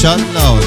ماشاءالله.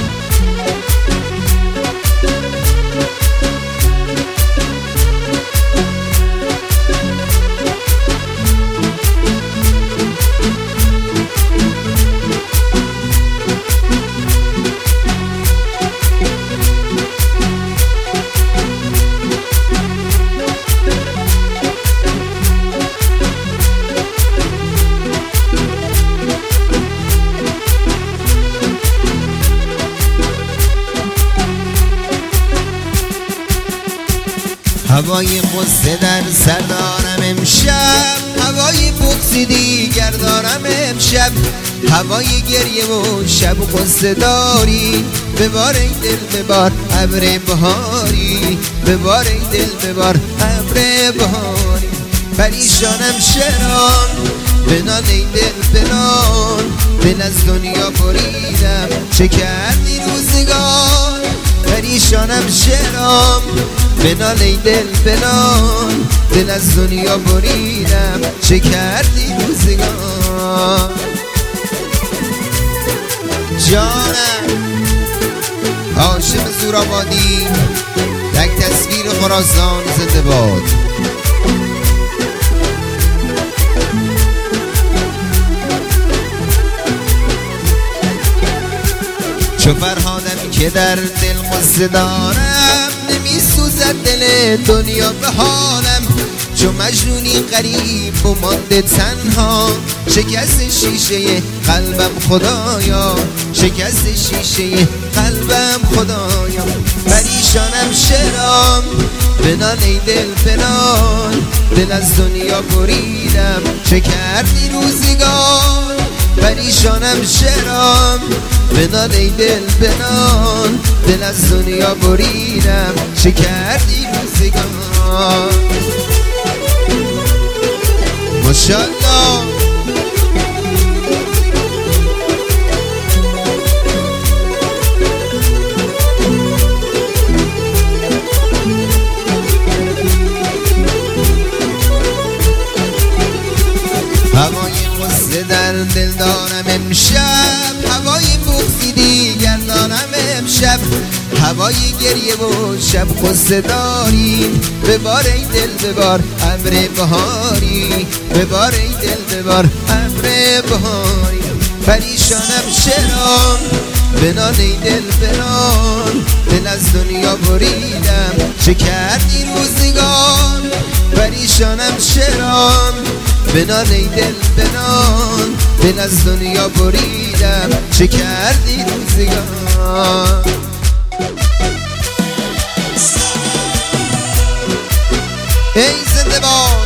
هوای قصه در سر دارم امشب، هوای بغض دیگر دارم امشب، هوای گریه و شب و قصه داری. ببار ای دل ببار ابر بهاری، ببار ای دل ببار ابر بهاری. پریشانم شران بنال ای دل بنال، دل از دنیا بریدم چه کردی روزگار. پریشانم شرام بنال ای دل بنال، دل از دنیا بریدم چه کردی روزگار. جانم هاشم زورآبادی، یک تصویر خراسان زنده باد. چو فرهادم که در دل قصه دارم، نمی سوزد دل دنیا به حالم. چو مجنونی غریب و مانده تنها، شکست شیشه قلبم خدایا، شکست شیشه قلبم خدایا. پریشانم شرام بنال ای دل بنال، دل از دنیا بریدم چه کردی روزگار. پریشانم شرام بنال ای دل بنال، دل از دنیا بریدم چه کردی روزگار. ماشاءالله. هوای قصه در دل دارم امشب، هوای بغضی دیگر دارم امشب، هوای گریه و شب قصه داری. ببار ای دل ببار ابر بهاری، ببار ای دل ببار ابر بهاری. پریشانم شرام بنال ای دل بنال، دل از دنیا بریدم چه کردی روزگار. پریشانم شرام بنال ای دل بنال، دل از دنیا بریدم چه کردی روزگار. ای زنده باد.